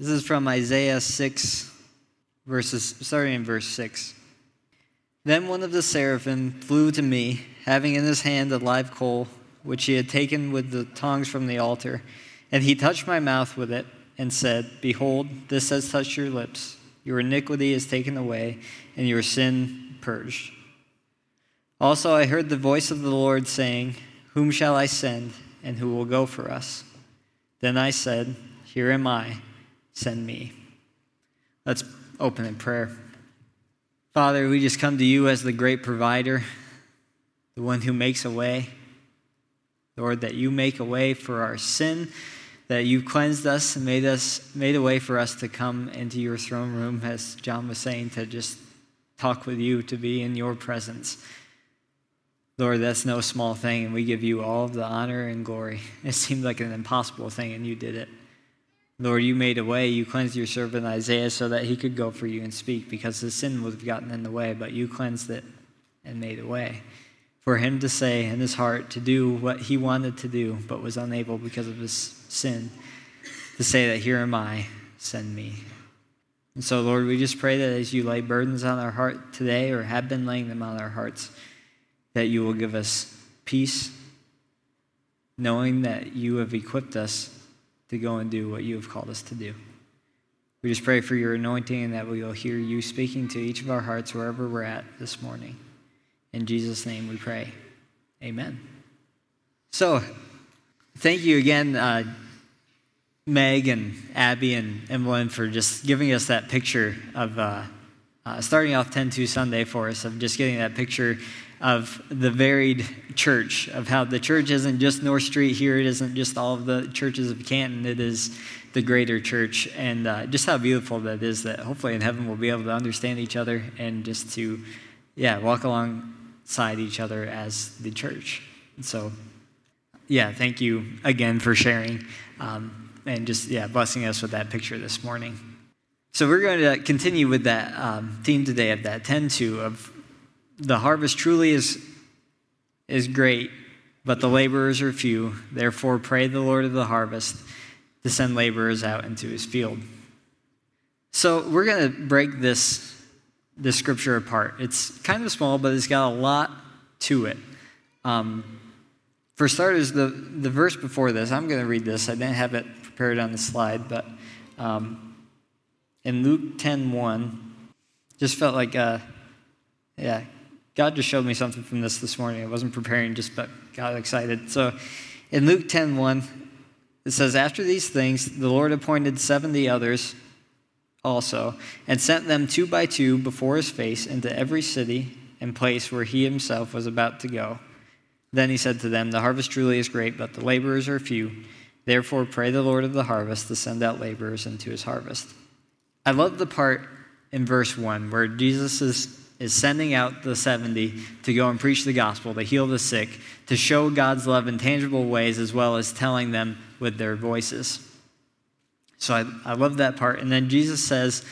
This is from Isaiah 6, starting in verse 6. Then one of the seraphim flew to me, having in his hand a live coal, which he had taken with the tongs from the altar. And he touched my mouth with it and said, Behold, this has touched your lips. Your iniquity is taken away, and your sin purged. Also I heard the voice of the Lord saying, Whom shall I send, and who will go for us? Then I said, Here am I, send me. Let's open in prayer. Father, we just come to you as the great provider, the one who makes a way. Lord, that you make a way for our sin, that you cleansed us and made a way for us to come into your throne room, as John was saying, to just talk with you, to be in your presence. Lord, that's no small thing, and we give you all of the honor and glory. It seemed like an impossible thing, and you did it. Lord, you made a way. You cleansed your servant Isaiah so that he could go for you and speak, because his sin would have gotten in the way, but you cleansed it and made a way for him to say in his heart, to do what he wanted to do but was unable because of his sin, to say that here am I, send me. And so, Lord, we just pray that as you lay burdens on our heart today, or have been laying them on our hearts, that you will give us peace, knowing that you have equipped us to go and do what you have called us to do. We just pray for your anointing, and that we will hear you speaking to each of our hearts wherever we're at this morning. In Jesus' name we pray. Amen. So, thank you again, Meg and Abby and Emmeline, for just giving us that picture of starting off 10-2 Sunday for us, of just getting that picture of the varied church, of how the church isn't just North Street here, it isn't just all of the churches of Canton, it is the greater church, and just how beautiful that is, that hopefully in heaven we'll be able to understand each other and just to, walk alongside each other as the church. And so, thank you again for sharing and just, blessing us with that picture this morning. So we're going to continue with that theme today of that 10-2 of the harvest truly is great, but the laborers are few. Therefore, pray the Lord of the harvest to send laborers out into his field. So we're going to break this scripture apart. It's kind of small, but it's got a lot to it. For starters, the verse before this, I'm going to read this. I didn't have it prepared on the slide, but in Luke 10:1, just felt like, God just showed me something from this morning. I wasn't preparing, but got excited. So in Luke 10:1, it says, After these things, the Lord appointed 70 others also, and sent them 2 by 2 before his face into every city and place where he himself was about to go. Then he said to them, The harvest truly is great, but the laborers are few. Therefore pray the Lord of the harvest to send out laborers into his harvest. I love the part in verse 1 where Jesus is sending out the 70 to go and preach the gospel, to heal the sick, to show God's love in tangible ways, as well as telling them with their voices. So I love that part. And then Jesus says,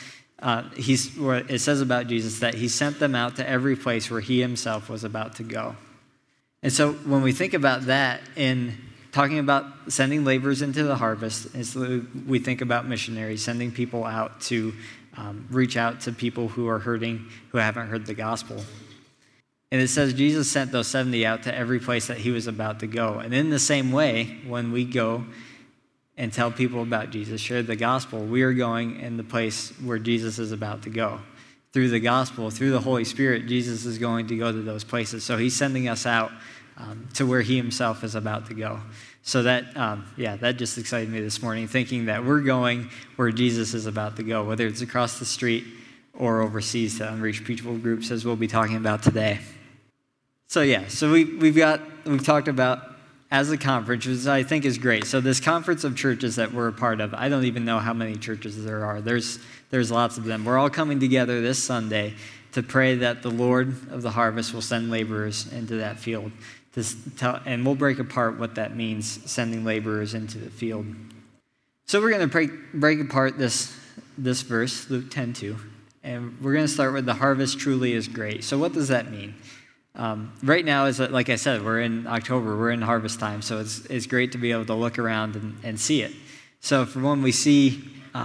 it says about Jesus that he sent them out to every place where he himself was about to go. And so when we think about that in talking about sending laborers into the harvest, we think about missionaries, sending people out to reach out to people who are hurting, who haven't heard the gospel. And it says Jesus sent those 70 out to every place that he was about to go. And in the same way, when we go and tell people about Jesus, share the gospel, we are going in the place where Jesus is about to go. Through the gospel, through the Holy Spirit, Jesus is going to go to those places. So he's sending us out to where he himself is about to go. So that just excited me this morning, thinking that we're going where Jesus is about to go, whether it's across the street or overseas to unreached people groups, as we'll be talking about today. So we've talked about as a conference, which I think is great. So this conference of churches that we're a part of, I don't even know how many churches there are. There's lots of them. We're all coming together this Sunday to pray that the Lord of the harvest will send laborers into that field. And we'll break apart what that means, sending laborers into the field. So we're going to break apart this verse, Luke 10:2, and we're going to start with the harvest truly is great. So what does that mean? Right now, like I said, we're in October, we're in harvest time, so it's great to be able to look around and see it. So for when we see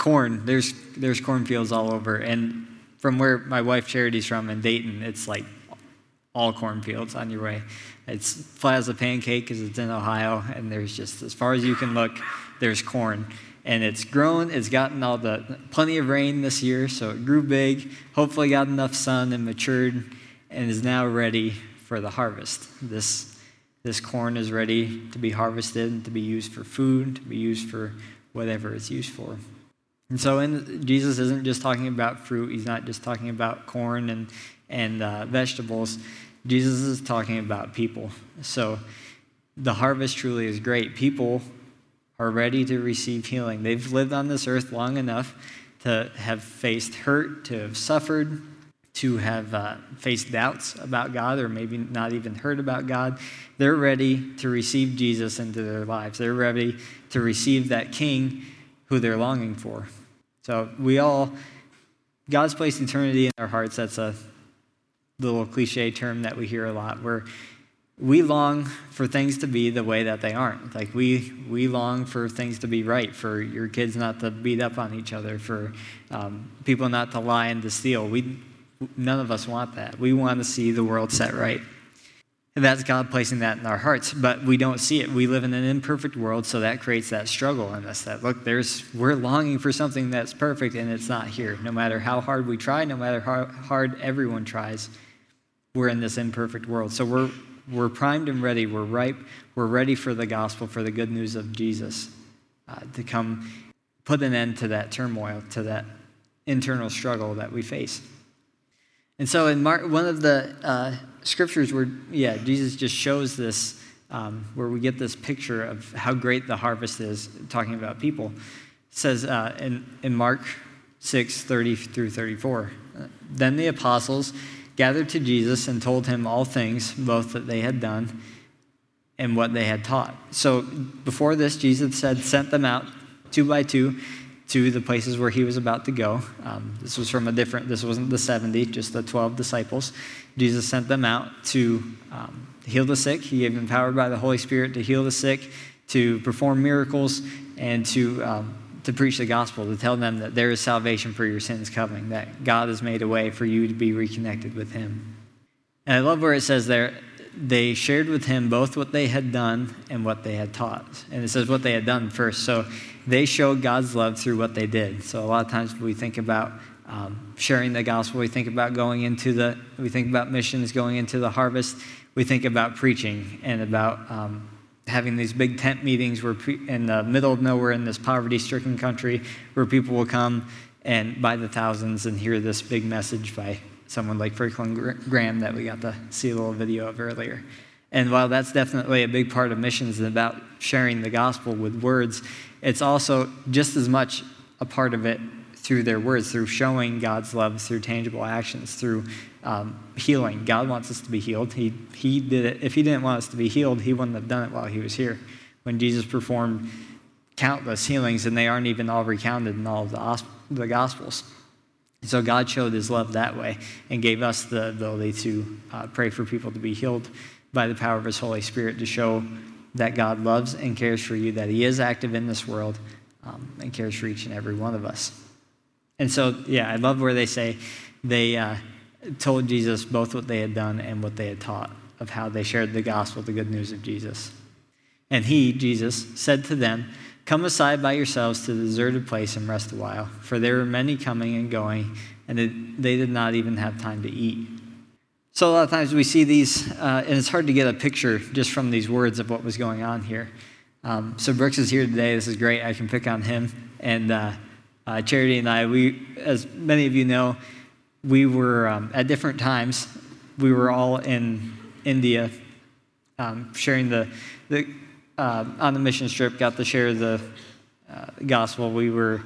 corn. There's cornfields all over, and from where my wife Charity's from in Dayton, it's like all cornfields on your way. It's flat as a pancake because it's in Ohio, and there's just, as far as you can look, there's corn. And it's grown, it's gotten plenty of rain this year, so it grew big, hopefully got enough sun and matured, and is now ready for the harvest. This corn is ready to be harvested, to be used for food, to be used for whatever it's used for. And so Jesus isn't just talking about fruit, he's not just talking about corn and vegetables. Jesus is talking about people. So the harvest truly is great. People are ready to receive healing. They've lived on this earth long enough to have faced hurt, to have suffered, to have faced doubts about God, or maybe not even heard about God. They're ready to receive Jesus into their lives. They're ready to receive that King who they're longing for. So God's placed eternity in our hearts. That's a little cliche term that we hear a lot, where we long for things to be the way that they aren't. Like we long for things to be right, for your kids not to beat up on each other, for people not to lie and to steal. None of us want that. We want to see the world set right. And that's God placing that in our hearts, but we don't see it. We live in an imperfect world, so that creates that struggle in us, that, look, we're longing for something that's perfect, and it's not here. No matter how hard we try, no matter how hard everyone tries, we're in this imperfect world. So we're primed and ready. We're ripe. We're ready for the gospel, for the good news of Jesus, to come put an end to that turmoil, to that internal struggle that we face. And so in Mark, one of the scriptures where, Jesus just shows this, where we get this picture of how great the harvest is, talking about people, says in Mark 6:30 through 34, then the apostles gathered to Jesus and told him all things, both that they had done and what they had taught. So before this, Jesus had sent them out 2 by 2 to the places where he was about to go. This wasn't the 70, just the 12 disciples. Jesus sent them out to heal the sick. He gave them power by the Holy Spirit to heal the sick, to perform miracles, and to preach the gospel, to tell them that there is salvation for your sins coming, that God has made a way for you to be reconnected with him. And I love where it says there, they shared with him both what they had done and what they had taught. And it says what they had done first. So they showed God's love through what they did. So a lot of times we think about sharing the gospel. We think about missions, going into the harvest. We think about preaching and about having these big tent meetings where in the middle of nowhere in this poverty-stricken country, where people will come and by the thousands and hear this big message by someone like Franklin Graham that we got to see a little video of earlier. And while that's definitely a big part of missions and about sharing the gospel with words, it's also just as much a part of it through their words, through showing God's love, through tangible actions, through healing. God wants us to be healed. He did it. If he didn't want us to be healed, he wouldn't have done it while he was here. When Jesus performed countless healings, and they aren't even all recounted in all of the Gospels. So God showed his love that way and gave us the ability to pray for people to be healed by the power of his Holy Spirit, to show that God loves and cares for you, that he is active in this world and cares for each and every one of us. And so, I love where they say they told Jesus both what they had done and what they had taught, of how they shared the gospel, the good news of Jesus. And he, Jesus, said to them, "Come aside by yourselves to the deserted place and rest a while, for there were many coming and going, and they did not even have time to eat." So a lot of times we see these, and it's hard to get a picture just from these words of what was going on here. So Brooks is here today. This is great. I can pick on him. And Charity and I, as many of you know, we were, at different times, we were all in India sharing on the mission trip, got to share the gospel. We were,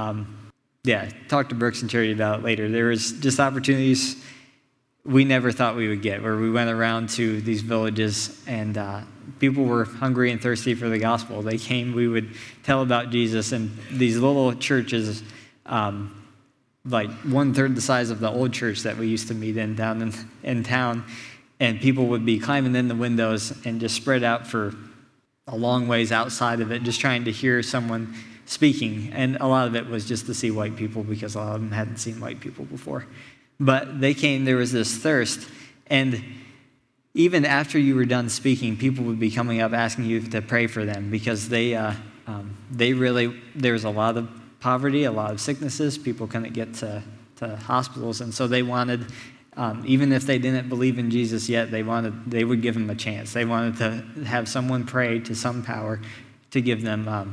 talk to Brooks and Charity about it later. There was just opportunities we never thought we would get, where we went around to these villages and people were hungry and thirsty for the gospel. They came, we would tell about Jesus, and these little churches, like 1/3 the size of the old church that we used to meet in down in town, and people would be climbing in the windows and just spread out for a long ways outside of it, just trying to hear someone speaking. And a lot of it was just to see white people because a lot of them hadn't seen white people before. But they came, there was this thirst. And even after you were done speaking, people would be coming up asking you to pray for them because there was a lot of poverty, a lot of sicknesses. People couldn't get to hospitals. And so they wanted, even if they didn't believe in Jesus yet, they would give him a chance. They wanted to have someone pray to some power to give them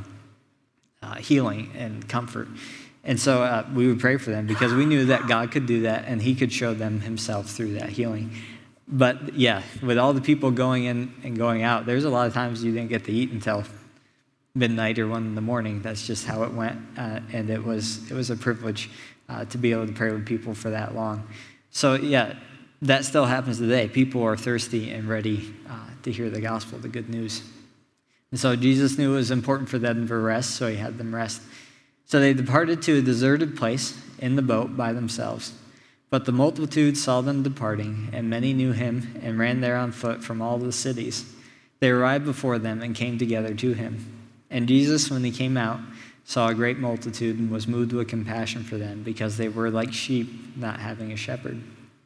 healing and comfort. And so we would pray for them because we knew that God could do that and he could show them himself through that healing. But yeah, with all the people going in and going out, there's a lot of times you didn't get to eat until midnight or 1 a.m. That's just how it went. And it was a privilege to be able to pray with people for that long. So yeah, that still happens today. People are thirsty and ready to hear the gospel, the good news. And so Jesus knew it was important for them to rest, so he had them rest. So they departed to a deserted place in the boat by themselves. But the multitude saw them departing, and many knew him and ran there on foot from all the cities. They arrived before them and came together to him. And Jesus, when he came out, saw a great multitude and was moved with compassion for them because they were like sheep not having a shepherd.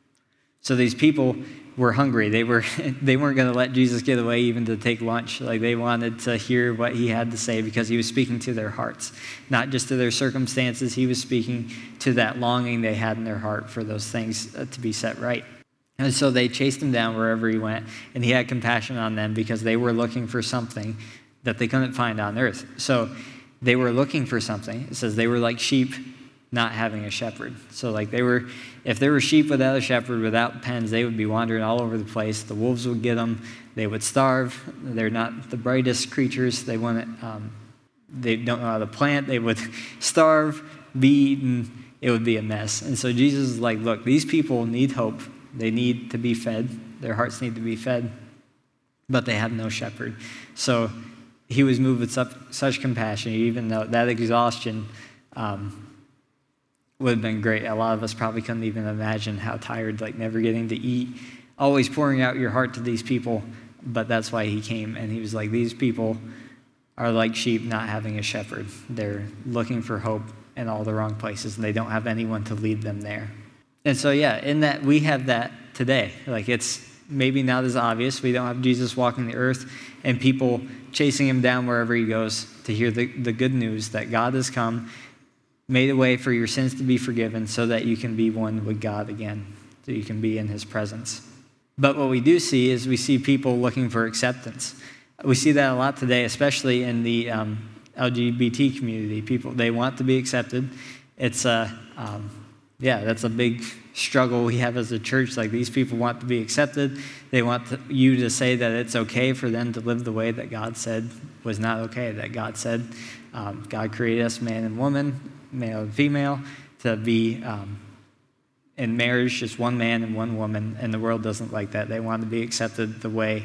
So these people were hungry. They weren't going to let Jesus get away even to take lunch. Like they wanted to hear what he had to say because he was speaking to their hearts, not just to their circumstances. He was speaking to that longing they had in their heart for those things to be set right. And so they chased him down wherever he went, and he had compassion on them because they were looking for something that they couldn't find on earth. So they were looking for something. It says they were like sheep not having a shepherd. So like if there were sheep without a shepherd, without pens, they would be wandering all over the place. The wolves would get them. They would starve. They're not the brightest creatures. They don't know how to plant. They would starve, be eaten. It would be a mess. And so Jesus is like, look, these people need hope. They need to be fed. Their hearts need to be fed, but they have no shepherd. So he was moved with such compassion, even though that exhaustion would have been great. A lot of us probably couldn't even imagine how tired, like never getting to eat, always pouring out your heart to these people. But that's why he came, and he was like, these people are like sheep not having a shepherd. They're looking for hope in all the wrong places, and they don't have anyone to lead them there. And so, yeah, in that we have that today. Like it's maybe not as obvious. We don't have Jesus walking the earth and people chasing him down wherever he goes to hear the good news that God has come, made a way for your sins to be forgiven so that you can be one with God again, so you can be in his presence. But what we do see is we see people looking for acceptance. We see that a lot today, especially in the LGBT community. People, they want to be accepted. It's that's a big struggle we have as a church. Like these people want to be accepted. They want you to say that it's okay for them to live the way that God said was not okay, that God said God created us man and woman, male and female, to be in marriage, just one man and one woman, and the world doesn't like that. They want to be accepted the way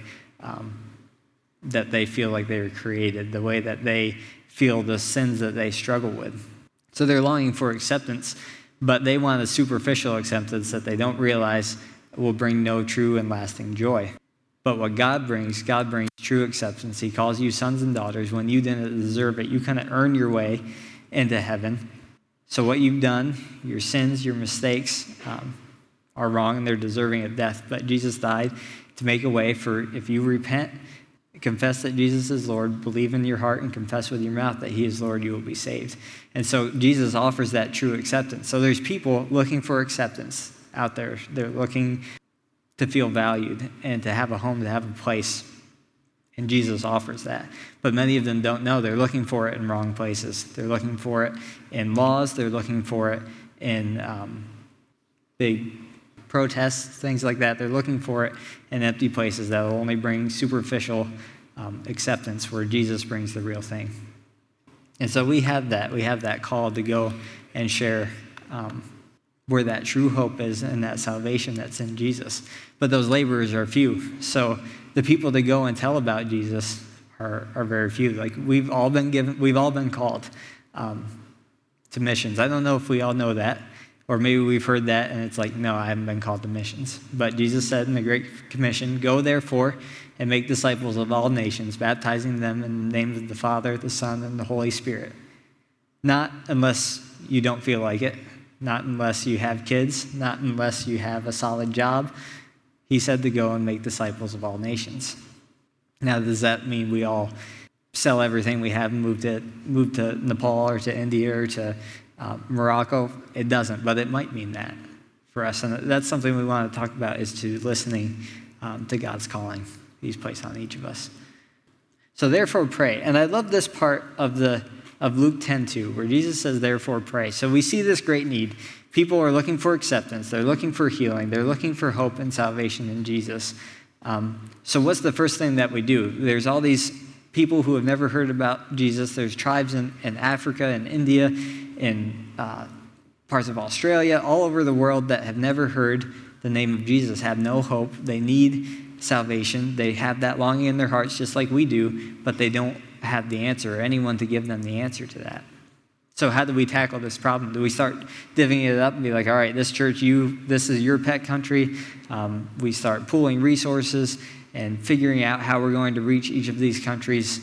that they feel like they were created, the way that they feel the sins that they struggle with. So they're longing for acceptance, but they want a superficial acceptance that they don't realize will bring no true and lasting joy. But what God brings true acceptance. He calls you sons and daughters when you didn't deserve it. You kind of earn your way into heaven. So what you've done, your sins, your mistakes are wrong, and they're deserving of death. But Jesus died to make a way for, if you repent, confess that Jesus is Lord, believe in your heart, and confess with your mouth that he is Lord, you will be saved. And so Jesus offers that true acceptance. So there's people looking for acceptance out there. They're looking to feel valued and to have a home, to have a place. And Jesus offers that. But many of them don't know. They're looking for it in wrong places. They're looking for it in laws. They're looking for it in big protests, things like that. They're looking for it in empty places that will only bring superficial acceptance, where Jesus brings the real thing. And so we have that. We have that call to go and share where that true hope is and that salvation that's in Jesus. But those laborers are few. So the people to go and tell about Jesus are very few. Like we've all been called to missions. I don't know if we all know that, or maybe we've heard that and it's like, no, I haven't been called to missions. But Jesus said in the Great Commission, go therefore and make disciples of all nations, baptizing them in the names of the Father, the Son, and the Holy Spirit. Not unless you don't feel like it, not unless you have kids, not unless you have a solid job. He said to go and make disciples of all nations. Now, does that mean we all sell everything we have and move to Nepal or to India or to Morocco? It doesn't, but it might mean that for us. And that's something we want to talk about, is to listening to God's calling He's placed on each of us. So therefore pray. And I love this part of Luke 10:2, where Jesus says, therefore pray. So we see this great need. People are looking for acceptance. They're looking for healing. They're looking for hope and salvation in Jesus. So what's the first thing that we do? There's all these people who have never heard about Jesus. There's tribes in Africa and India, in parts of Australia, all over the world that have never heard the name of Jesus, have no hope. They need salvation. They have that longing in their hearts just like we do, but they don't have the answer or anyone to give them the answer to that. So how do we tackle this problem? Do we start divvying it up and be like, all right, this church, this is your pet country? We start pooling resources and figuring out how we're going to reach each of these countries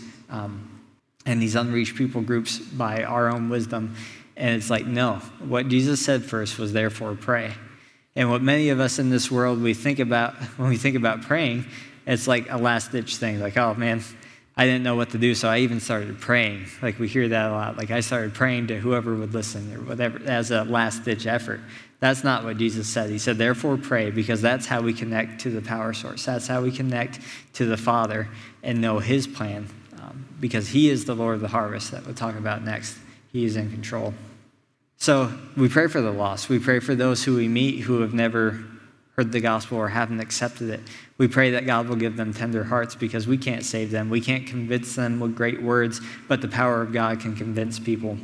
and these unreached people groups by our own wisdom. And it's like, no. What Jesus said first was, therefore pray. And what many of us in this world, we think about when we think about praying, it's like a last-ditch thing. Like, oh, man, I didn't know what to do, so I even started praying. Like, we hear that a lot. Like, I started praying to whoever would listen or whatever as a last-ditch effort. That's not what Jesus said. He said, therefore pray, because that's how we connect to the power source. That's how we connect to the Father and know His plan, because He is the Lord of the harvest that we'll talk about next. He is in control. So we pray for the lost. We pray for those who we meet who have never heard the gospel or haven't accepted it. We pray that God will give them tender hearts, because we can't save them. We can't convince them with great words, but the power of God can convince people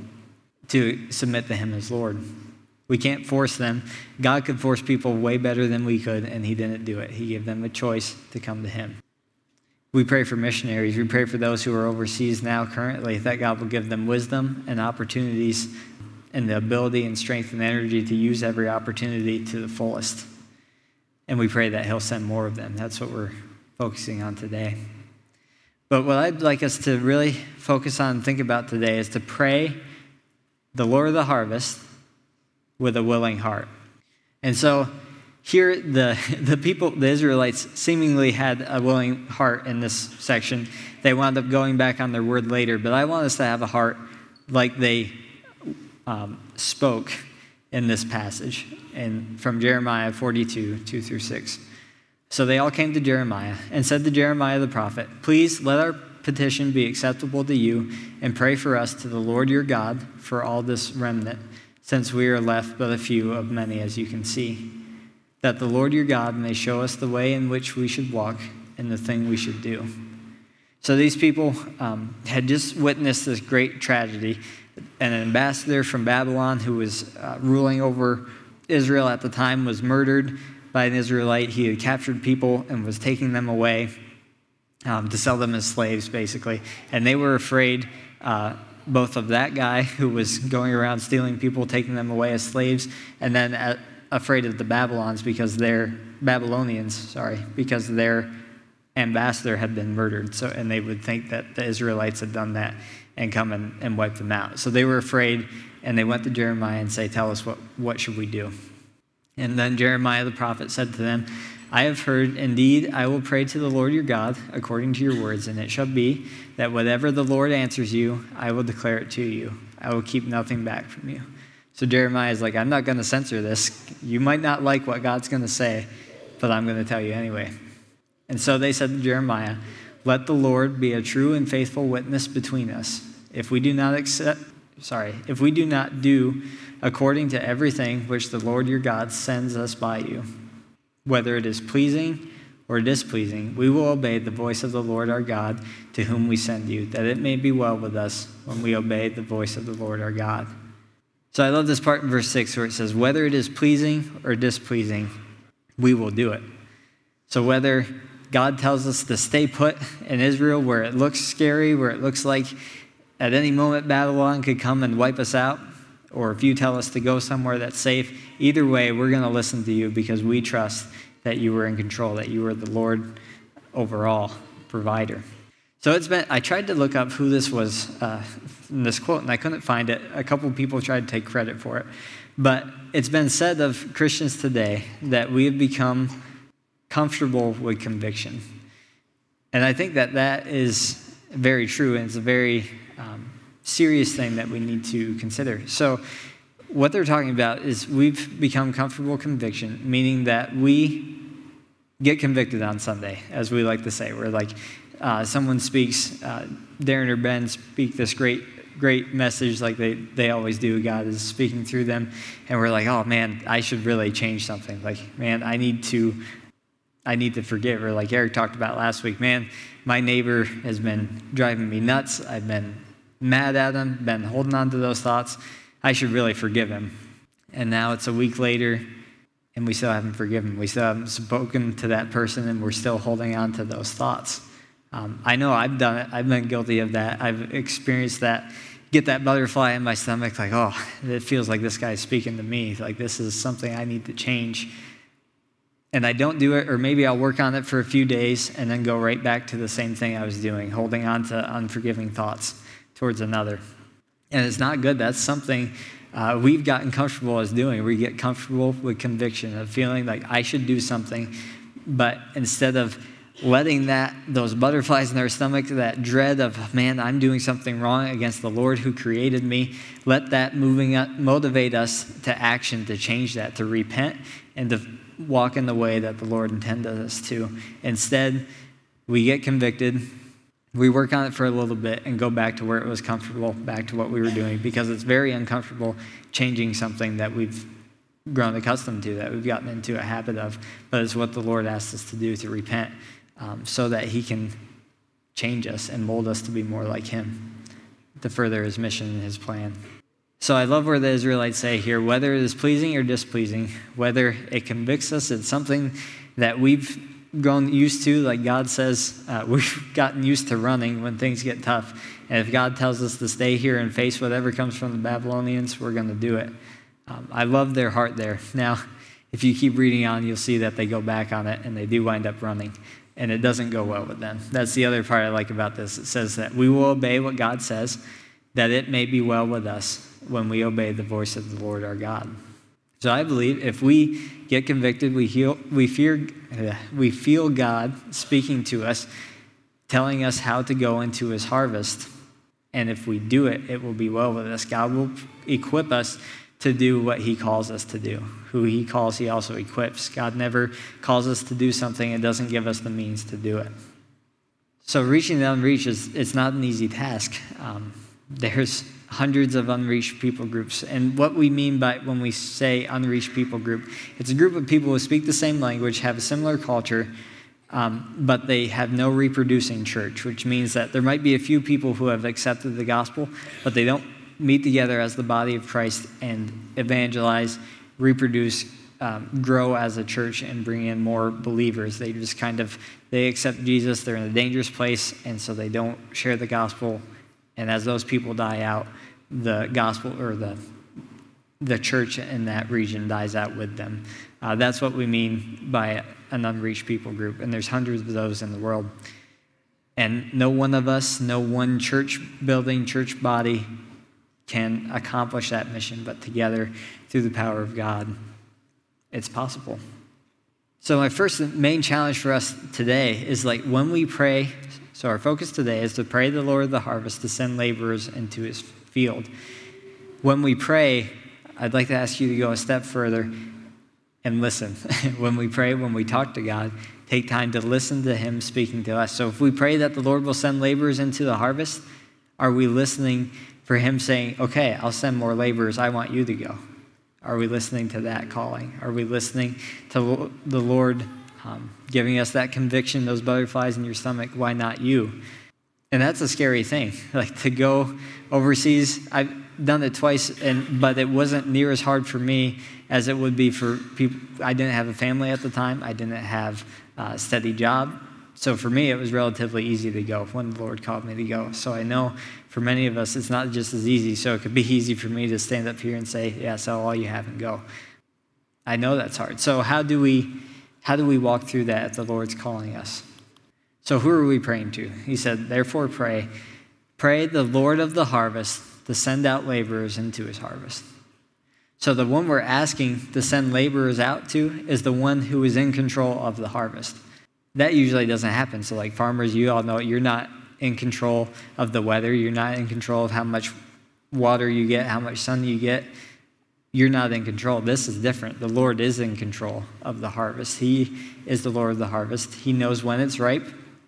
to submit to Him as Lord. We can't force them. God could force people way better than we could, and He didn't do it. He gave them a choice to come to Him. We pray for missionaries. We pray for those who are overseas now currently, that God will give them wisdom and opportunities and the ability and strength and energy to use every opportunity to the fullest. And we pray that He'll send more of them. That's what we're focusing on today. But what I'd like us to really focus on and think about today is to pray the Lord of the harvest with a willing heart. And so here the people, the Israelites, seemingly had a willing heart in this section. They wound up going back on their word later. But I want us to have a heart like they spoke in this passage, and from Jeremiah 42, 2 through 6. So they all came to Jeremiah and said to Jeremiah the prophet, please let our petition be acceptable to you, and pray for us to the Lord your God for all this remnant, since we are left but a few of many, as you can see, that the Lord your God may show us the way in which we should walk and the thing we should do. So these people had just witnessed this great tragedy. An ambassador from Babylon who was ruling over Israel at the time was murdered by an Israelite. He had captured people and was taking them away to sell them as slaves, basically. And they were afraid both of that guy who was going around stealing people, taking them away as slaves, and then afraid of the Babylonians because their ambassador had been murdered. So, and they would think that the Israelites had done that and come and wipe them out. So they were afraid, and they went to Jeremiah and say, tell us, what should we do? And then Jeremiah the prophet said to them, I have heard, indeed, I will pray to the Lord your God according to your words, and it shall be that whatever the Lord answers you, I will declare it to you. I will keep nothing back from you. So Jeremiah is like, I'm not going to censor this. You might not like what God's going to say, but I'm going to tell you anyway. And so they said to Jeremiah, let the Lord be a true and faithful witness between us. If we do not do according to everything which the Lord your God sends us by you, whether it is pleasing or displeasing, we will obey the voice of the Lord our God to whom we send you, that it may be well with us when we obey the voice of the Lord our God. So I love this part in verse 6 where it says, whether it is pleasing or displeasing, we will do it. So whether God tells us to stay put in Israel where it looks scary, where it looks like at any moment Babylon could come and wipe us out, or if you tell us to go somewhere that's safe, either way, we're going to listen to you because we trust that you were in control, that you were the Lord overall provider. So I tried to look up who this was in this quote, and I couldn't find it. A couple people tried to take credit for it. But it's been said of Christians today that we have become comfortable with conviction. And I think that is very true, and it's a very serious thing that we need to consider. So what they're talking about is we've become comfortable with conviction, meaning that we get convicted on Sunday, as we like to say. We're like, someone speaks, Darren or Ben speak this great message like they always do. God is speaking through them. And we're like, oh man, I should really change something. Like, man, I need to forgive. Or like Eric talked about last week, man, my neighbor has been driving me nuts. I've been mad at him, been holding on to those thoughts. I should really forgive him. And now it's a week later, and we still haven't forgiven. We still haven't spoken to that person, and we're still holding on to those thoughts. I know I've done it. I've been guilty of that. I've experienced that. Get that butterfly in my stomach, like, oh, it feels like this guy's speaking to me. Like, this is something I need to change. And I don't do it, or maybe I'll work on it for a few days and then go right back to the same thing I was doing, holding on to unforgiving thoughts towards another. And it's not good. That's something we've gotten comfortable as doing. We get comfortable with conviction of feeling like I should do something, but instead of letting those butterflies in our stomach, that dread of, man, I'm doing something wrong against the Lord who created me, let that motivate us to action, to change that, to repent, and to walk in the way that the Lord intended us to. Instead, we get convicted, we work on it for a little bit, and go back to where it was comfortable, back to what we were doing, because it's very uncomfortable changing something that we've grown accustomed to, that we've gotten into a habit of, but it's what the Lord asks us to do, to repent, so that he can change us and mold us to be more like him, to further his mission and his plan. So I love where the Israelites say here, whether it is pleasing or displeasing, whether it convicts us, it's something that we've grown used to, like God says, we've gotten used to running when things get tough. And if God tells us to stay here and face whatever comes from the Babylonians, we're going to do it. I love their heart there. Now, if you keep reading on, you'll see that they go back on it and they do wind up running. And it doesn't go well with them. That's the other part I like about this. It says that we will obey what God says, that it may be well with us when we obey the voice of the Lord our God. So I believe if we get convicted, we feel God speaking to us, telling us how to go into his harvest. And if we do it, it will be well with us. God will equip us to do what he calls us to do. Who he calls, he also equips. God never calls us to do something and doesn't give us the means to do it. So reaching the unreached, it's not an easy task. There's hundreds of unreached people groups. And what we mean by when we say unreached people group, it's a group of people who speak the same language, have a similar culture, but they have no reproducing church, which means that there might be a few people who have accepted the gospel, but they don't meet together as the body of Christ and evangelize, reproduce, grow as a church and bring in more believers. They just they accept Jesus, they're in a dangerous place, and so they don't share the gospel. And as those people die out, the gospel or the church in that region dies out with them. That's what we mean by an unreached people group. And there's hundreds of those in the world. And no one of us, no one church building, church body can accomplish that mission, but together, through the power of God, it's possible. So my first main challenge for us today is like when we pray, so our focus today is to pray the Lord of the harvest to send laborers into his field. When we pray, I'd like to ask you to go a step further and listen. When we pray, when we talk to God, take time to listen to him speaking to us. So if we pray that the Lord will send laborers into the harvest, are we listening for him saying, okay, I'll send more laborers, I want you to go? Are we listening to that calling? Are we listening to the Lord giving us that conviction, those butterflies in your stomach, why not you? And that's a scary thing, like to go overseas. I've done it twice, but it wasn't near as hard for me as it would be for people. I didn't have a family at the time. I didn't have a steady job. So for me, it was relatively easy to go when the Lord called me to go. So I know for many of us, it's not just as easy. So it could be easy for me to stand up here and say, yeah, sell all you have and go. I know that's hard. So how do we walk through that if the Lord's calling us? So who are we praying to? He said, therefore pray the Lord of the harvest to send out laborers into his harvest. So the one we're asking to send laborers out to is the one who is in control of the harvest. That usually doesn't happen. So like farmers, you all know you're not in control of the weather. You're not in control of how much water you get, how much sun you get. You're not in control. This is different. The Lord is in control of the harvest. He is the Lord of the harvest. He knows when it's ripe.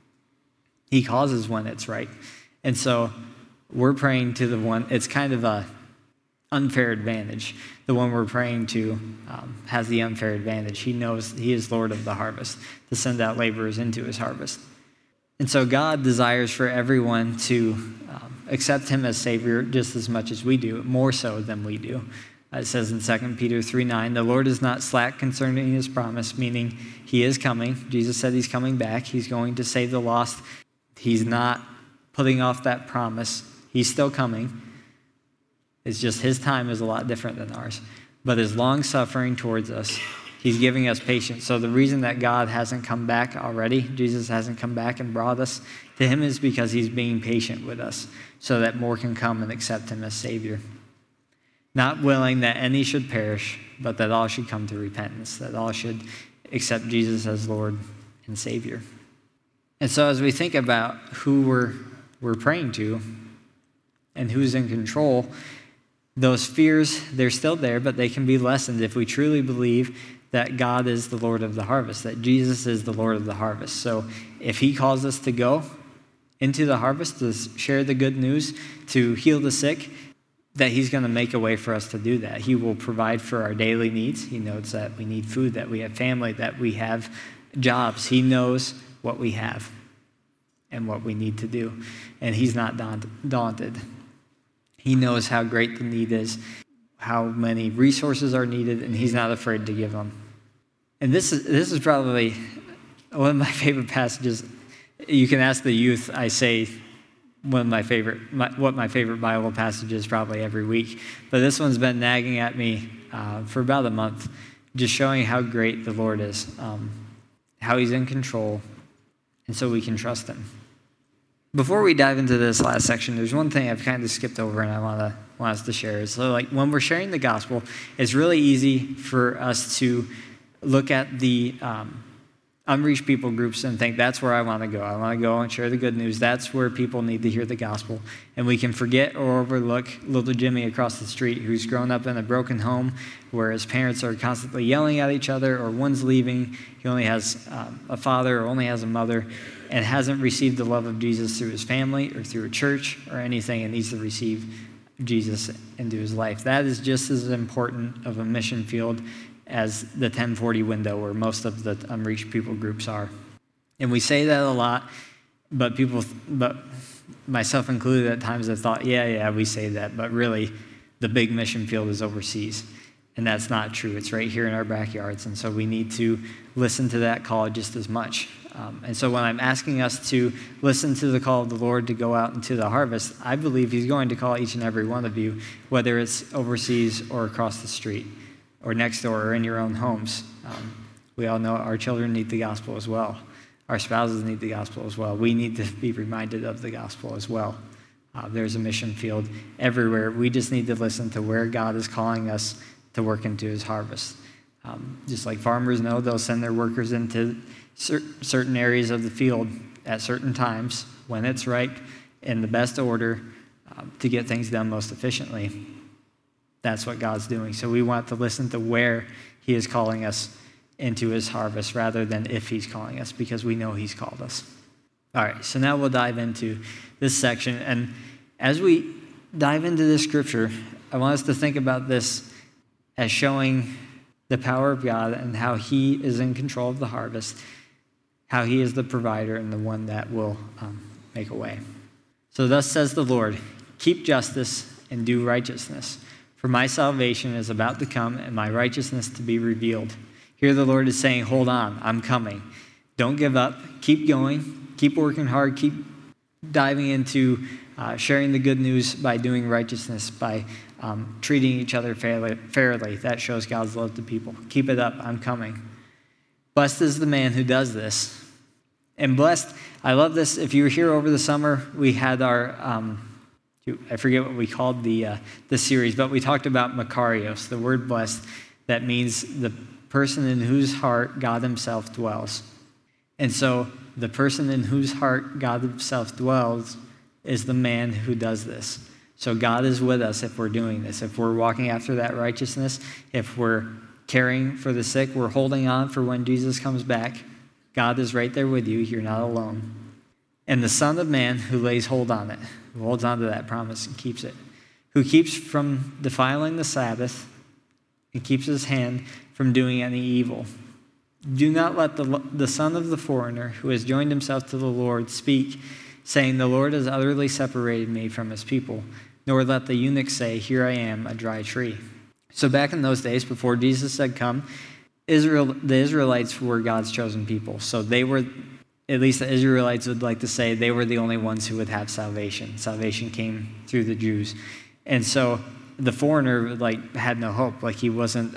He causes when it's ripe. And so we're praying to the one, it's kind of a unfair advantage. The one we're praying to has the unfair advantage. He knows he is Lord of the harvest to send out laborers into his harvest. And so God desires for everyone to accept him as Savior just as much as we do, more so than we do. It says in 2 Peter 3:9, the Lord is not slack concerning his promise, meaning he is coming. Jesus said he's coming back. He's going to save the lost. He's not putting off that promise. He's still coming. It's just his time is a lot different than ours. But his long-suffering towards us, he's giving us patience. So the reason that God hasn't come back already, Jesus hasn't come back and brought us to him, is because he's being patient with us so that more can come and accept him as Savior. Not willing that any should perish, but that all should come to repentance, that all should accept Jesus as Lord and Savior. And so as we think about who we're praying to and who's in control, those fears, they're still there, but they can be lessened if we truly believe that God is the Lord of the harvest, that Jesus is the Lord of the harvest. So if he calls us to go into the harvest, to share the good news, to heal the sick, that he's going to make a way for us to do that. He will provide for our daily needs. He knows that we need food, that we have family, that we have jobs. He knows what we have and what we need to do. And he's not daunted. He knows how great the need is, how many resources are needed, and he's not afraid to give them. And this is probably one of my favorite passages. You can ask the youth. I say what my favorite Bible passage is probably every week. But this one's been nagging at me for about a month, just showing how great the Lord is, how he's in control, and so we can trust him. Before we dive into this last section, there's one thing I've kind of skipped over and I want us to share. So like when we're sharing the gospel, it's really easy for us to look at the unreached people groups and think that's where I want to go. I want to go and share the good news. That's where people need to hear the gospel. And we can forget or overlook little Jimmy across the street who's grown up in a broken home where his parents are constantly yelling at each other, or one's leaving. He only has a father or only has a mother and hasn't received the love of Jesus through his family or through a church or anything, and needs to receive Jesus into his life. That is just as important of a mission field as the 1040 window where most of the unreached people groups are. And we say that a lot, but myself included at times have thought, yeah, we say that, but really the big mission field is overseas. And that's not true. It's right here in our backyards. And so we need to listen to that call just as much. And so when I'm asking us to listen to the call of the Lord to go out into the harvest, I believe he's going to call each and every one of you, whether it's overseas or across the street or next door or in your own homes. We all know our children need the gospel as well. Our spouses need the gospel as well. We need to be reminded of the gospel as well. There's a mission field everywhere. We just need to listen to where God is calling us to work into his harvest. Just like farmers know, they'll send their workers into certain areas of the field at certain times when it's ripe in the best order to get things done most efficiently. That's what God's doing. So we want to listen to where he is calling us into his harvest rather than if he's calling us, because we know he's called us. All right, so now we'll dive into this section. And as we dive into this scripture, I want us to think about this as showing the power of God and how he is in control of the harvest, how he is the provider and the one that will make a way. So thus says the Lord, keep justice and do righteousness, for my salvation is about to come and my righteousness to be revealed. Here the Lord is saying, hold on, I'm coming. Don't give up. Keep going. Keep working hard. Keep diving into sharing the good news by doing righteousness, by treating each other fairly. That shows God's love to people. Keep it up. I'm coming. Blessed is the man who does this. And blessed, I love this. If you were here over the summer, we had our, I forget what we called the series, but we talked about Makarios, the word blessed, that means the person in whose heart God himself dwells. And so the person in whose heart God himself dwells is the man who does this. So God is with us if we're doing this, if we're walking after that righteousness, if we're caring for the sick, we're holding on for when Jesus comes back. God is right there with you. You're not alone. And the Son of Man who lays hold on it, who holds on to that promise and keeps it, who keeps from defiling the Sabbath and keeps his hand from doing any evil. Do not let the son of the foreigner who has joined himself to the Lord speak, saying, the Lord has utterly separated me from his people, nor let the eunuch say, here I am, a dry tree. So back in those days, before Jesus had come, the Israelites were God's chosen people. So they were, at least the Israelites would like to say, they were the only ones who would have salvation. Salvation came through the Jews. And so the foreigner had no hope. He wasn't,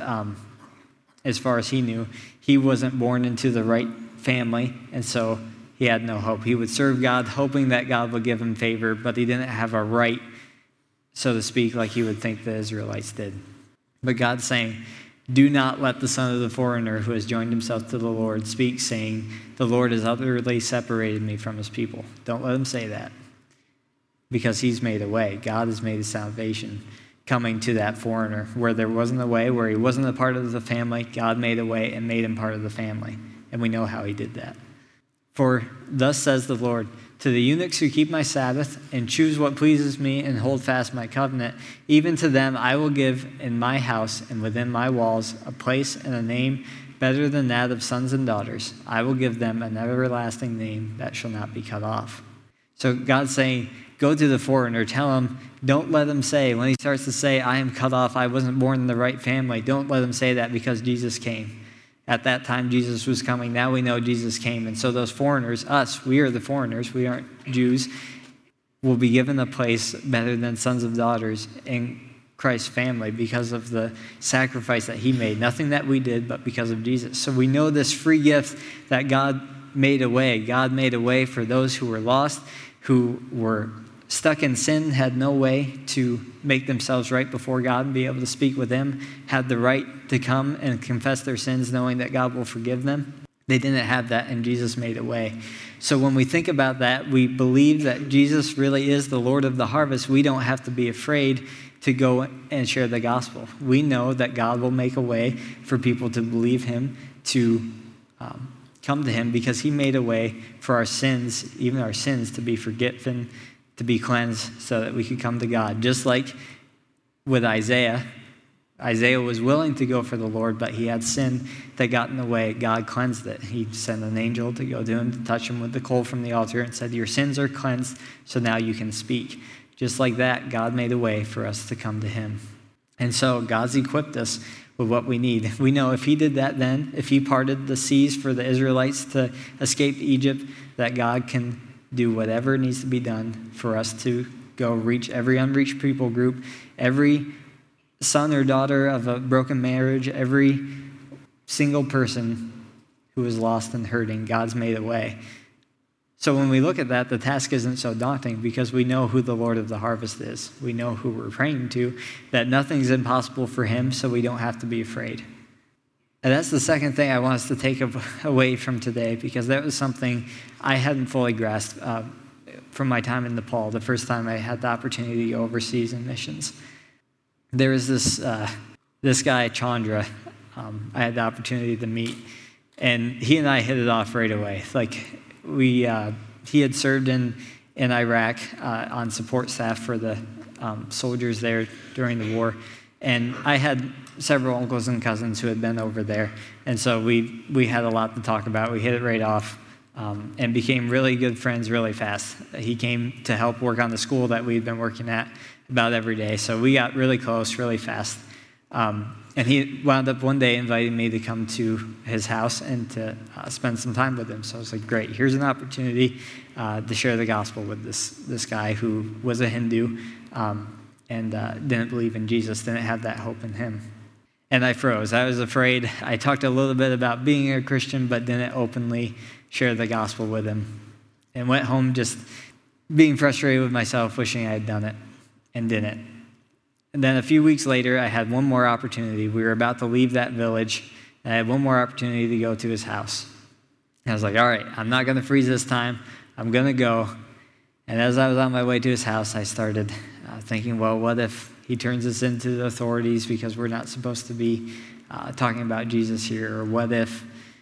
as far as he knew, he wasn't born into the right family, and so he had no hope. He would serve God, hoping that God would give him favor, but he didn't have a right, so to speak, like he would think the Israelites did. But God's saying, do not let the son of the foreigner who has joined himself to the Lord speak, saying, the Lord has utterly separated me from his people. Don't let him say that, because he's made a way. God has made a salvation coming to that foreigner. Where there wasn't a way, where he wasn't a part of the family, God made a way and made him part of the family. And we know how he did that. For thus says the Lord, to the eunuchs who keep my Sabbath and choose what pleases me and hold fast my covenant, even to them I will give in my house and within my walls a place and a name better than that of sons and daughters. I will give them an everlasting name that shall not be cut off. So God's saying, go to the foreigner, tell him, don't let him say, when he starts to say, I am cut off, I wasn't born in the right family, don't let him say that, because Jesus came. At that time, Jesus was coming. Now we know Jesus came. And so those foreigners, us, we are the foreigners, we aren't Jews, will be given a place better than sons of daughters in Christ's family because of the sacrifice that he made. Nothing that we did, but because of Jesus. So we know this free gift that God made a way. God made a way for those who were lost, who were stuck in sin, had no way to make themselves right before God and be able to speak with him, had the right to come and confess their sins knowing that God will forgive them. They didn't have that, and Jesus made a way. So when we think about that, we believe that Jesus really is the Lord of the harvest. We don't have to be afraid to go and share the gospel. We know that God will make a way for people to believe him, to come to him, because he made a way for our sins, even our sins, to be forgiven, to be cleansed, so that we could come to God. Just like with Isaiah was willing to go for the Lord, but he had sin that got in the way. God cleansed it. He sent an angel to go to him, to touch him with the coal from the altar, and said, your sins are cleansed, so now you can speak. Just like that, God made a way for us to come to him. And so God's equipped us with what we need. We know if he did that then, if he parted the seas for the Israelites to escape Egypt, that God can do whatever needs to be done for us to go reach every unreached people group, every son or daughter of a broken marriage, every single person who is lost and hurting. God's made a way. So when we look at that, the task isn't so daunting, because we know who the Lord of the harvest is. We know who we're praying to, that nothing's impossible for him, so we don't have to be afraid. And that's the second thing I want us to take away from today, because that was something I hadn't fully grasped from my time in Nepal, the first time I had the opportunity to go overseas in missions. There was this guy, Chandra, I had the opportunity to meet, and he and I hit it off right away. He had served in Iraq on support staff for the soldiers there during the war, and I had several uncles and cousins who had been over there, and so we had a lot to talk about. We hit it right off, and became really good friends really fast. He came to help work on the school that we'd been working at about every day, so we got really close really fast. And he wound up one day inviting me to come to his house and to spend some time with him. So I was like, great, here's an opportunity to share the gospel with this guy who was a Hindu and didn't believe in Jesus, didn't have that hope in him. And I froze. I was afraid. I talked a little bit about being a Christian, but didn't openly share the gospel with him. And went home just being frustrated with myself, wishing I had done it, and didn't. And then a few weeks later, I had one more opportunity. We were about to leave that village, and I had one more opportunity to go to his house. And I was like, all right, I'm not going to freeze this time. I'm going to go. And as I was on my way to his house, I started thinking, well, what if he turns us into the authorities because we're not supposed to be talking about Jesus here? Or what if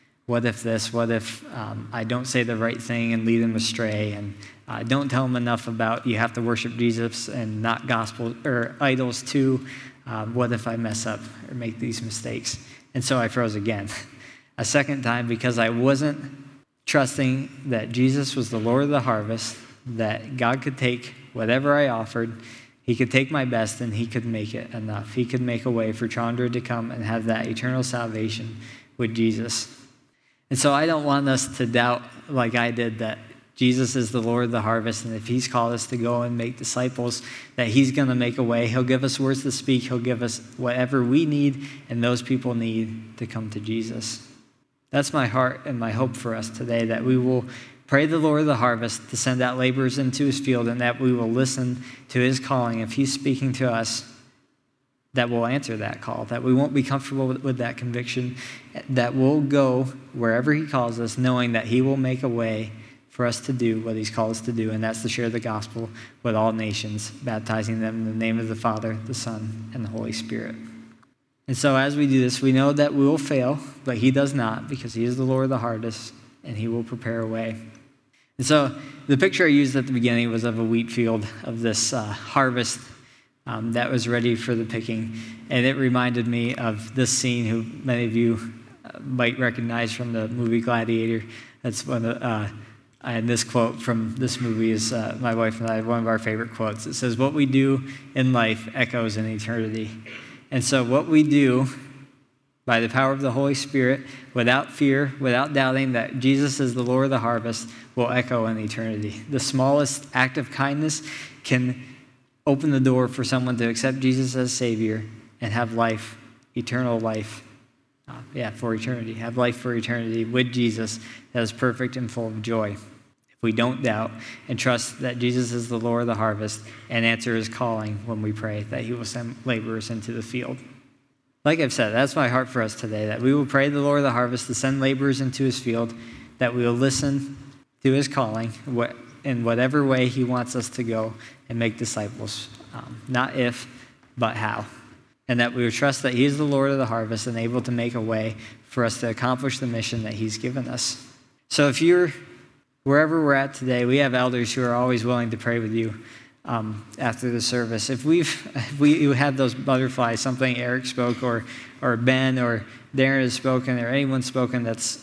this? What if I don't say the right thing and lead him astray? And don't tell him enough about you have to worship Jesus and not gospel or idols too. What if I mess up or make these mistakes? And so I froze again, a second time, because I wasn't trusting that Jesus was the Lord of the harvest, that God could take whatever I offered, he could take my best, and he could make it enough. He could make a way for Chandra to come and have that eternal salvation with Jesus. And so I don't want us to doubt, like I did, that Jesus is the Lord of the harvest, and if he's called us to go and make disciples, that he's going to make a way. He'll give us words to speak. He'll give us whatever we need and those people need to come to Jesus. That's my heart and my hope for us today, that we will pray the Lord of the harvest to send out laborers into his field, and that we will listen to his calling. If he's speaking to us, that we'll answer that call, that we won't be comfortable with that conviction, that we'll go wherever he calls us, knowing that he will make a way for us to do what he's called us to do, and that's to share the gospel with all nations, baptizing them in the name of the Father, the Son, and the Holy Spirit. And so as we do this, we know that we will fail, but he does not, because he is the Lord of the harvest, and he will prepare a way. And so the picture I used at the beginning was of a wheat field, of this harvest that was ready for the picking. And it reminded me of this scene, who many of you might recognize from the movie Gladiator. That's and this quote from this movie is my wife and I, one of our favorite quotes. It says, "What we do in life echoes in eternity." And so what we do by the power of the Holy Spirit, without fear, without doubting that Jesus is the Lord of the harvest, will echo in eternity. The smallest act of kindness can open the door for someone to accept Jesus as Savior and have life, eternal life, for eternity. Have life for eternity with Jesus that is perfect and full of joy. If we don't doubt and trust that Jesus is the Lord of the harvest and answer his calling when we pray, that he will send laborers into the field. Like I've said, that's my heart for us today, that we will pray the Lord of the harvest to send laborers into his field, that we will listen to his calling in whatever way he wants us to go and make disciples. Not if, but how. And that we will trust that he is the Lord of the harvest and able to make a way for us to accomplish the mission that he's given us. So if you're wherever we're at today, we have elders who are always willing to pray with you after the service. If you had those butterflies, something Eric spoke or Ben or Darren has spoken or anyone spoken that's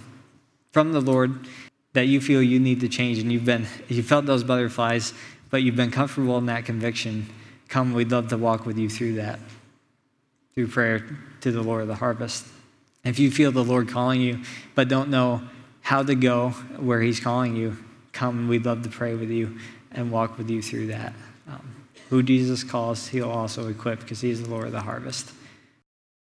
from the Lord that you feel you need to change, and you felt those butterflies, but you've been comfortable in that conviction, come, we'd love to walk with you through that, through prayer to the Lord of the harvest. If you feel the Lord calling you, but don't know how to go where he's calling you, come, we'd love to pray with you and walk with you through that. Who Jesus calls, he'll also equip, because he's the Lord of the harvest.